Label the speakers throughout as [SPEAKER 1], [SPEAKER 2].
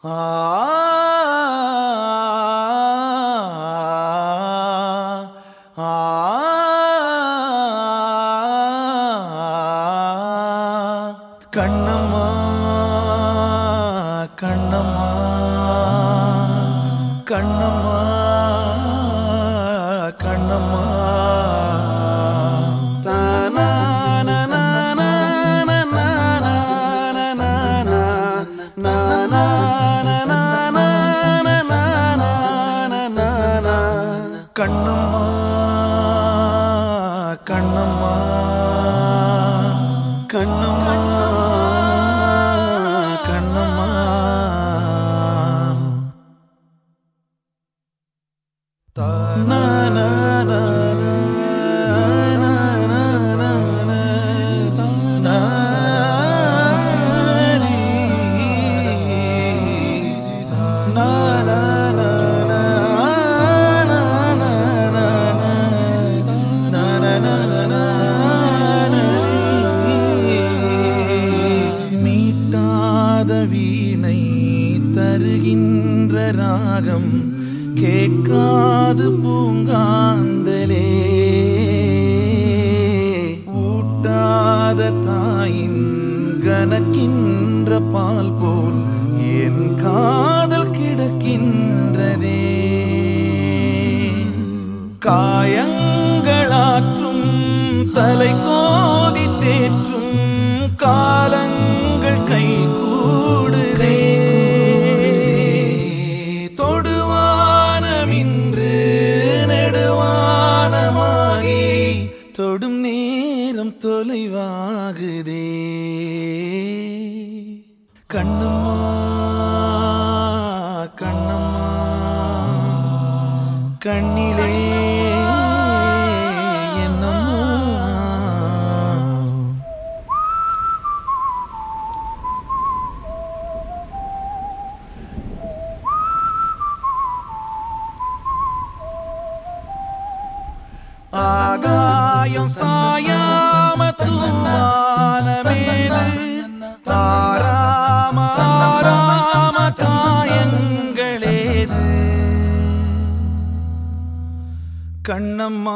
[SPEAKER 1] கண்ணம்மா கண்ணம்மா கண்ணம்மா கண்ணம்மா கண்ணம்மா கண்ணம்மா கண்ணம்மா கண்ணம்மா தானா வீணை தருகின்ற ராகம் கேட்காது பூங்காந்தலே ஊட்டாத தாயின் கனக்கின்ற பால் போல் என் காதல் கிடக்கின்றதே காயங்களாற்றும் தலை கோதி தேற்றும் காலங்கள் கை கூடுதே தொடுவானமின்று நெடுவானமாகி தொடும் நேரம் தொலைவாகுதே கண்ணம்மா கண்ணம்மா கண்ணிலே ஆகாயம் சாயாம தூவானமேது தாராம ஆராம காயங்களேது கண்ணம்மா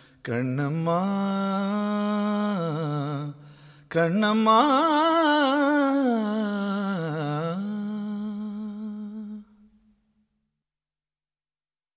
[SPEAKER 1] கண்ணம்மா கண்ணம்மா